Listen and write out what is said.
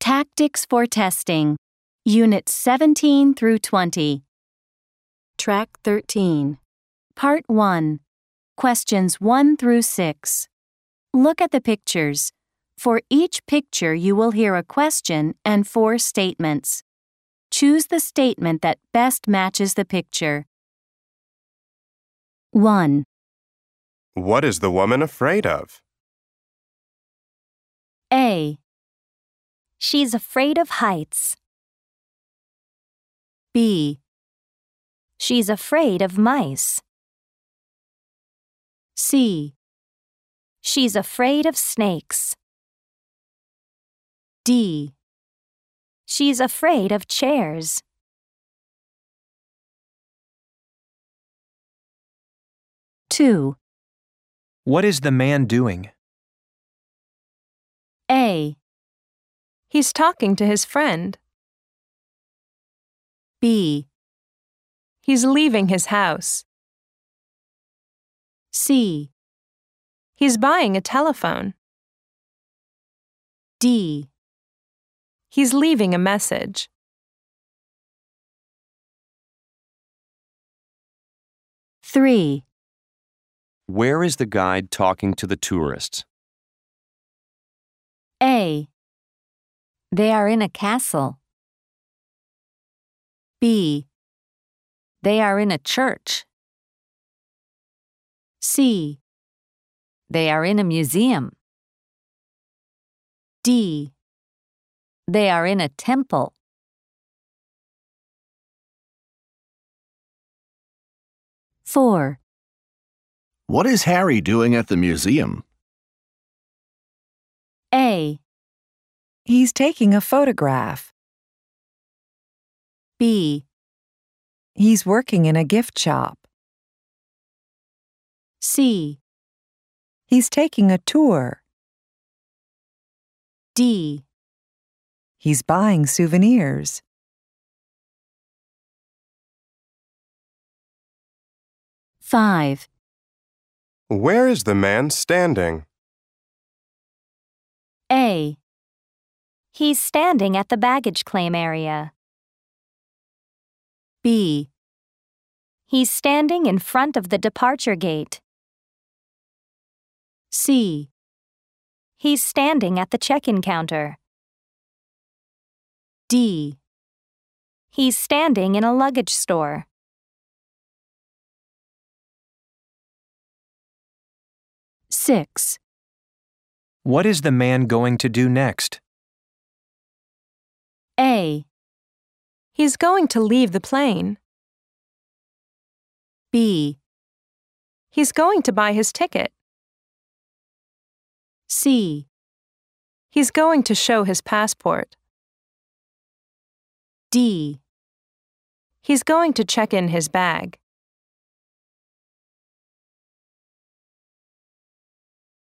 Tactics for Testing, Units 17 through 20. Track 13. Part 1. Questions 1 through 6. Look at the pictures. For each picture, you will hear a question and 4 statements. Choose the statement that best matches the picture. 1. What is the woman afraid of? A. She's afraid of heights. B. She's afraid of mice. C. She's afraid of snakes. D. She's afraid of chairs. Two. What is the man doing? A. He's talking to his friend. B. He's leaving his house. C. He's buying a telephone. D. He's leaving a message. Three. Where is the guide talking to the tourists? A. They are in a castle. B. They are in a church. C. They are in a museum. D. They are in a temple. Four. What is Harry doing at the museum? A. He's taking a photograph. B. He's working in a gift shop. C. He's taking a tour. D. He's buying souvenirs. Five. Where is the man standing? A. He's standing at the baggage claim area. B. He's standing in front of the departure gate. C. He's standing at the check-in counter. D. He's standing in a luggage store. Six. What is the man going to do next? A. He's going to leave the plane. B. He's going to buy his ticket. C. He's going to show his passport. D. He's going to check in his bag.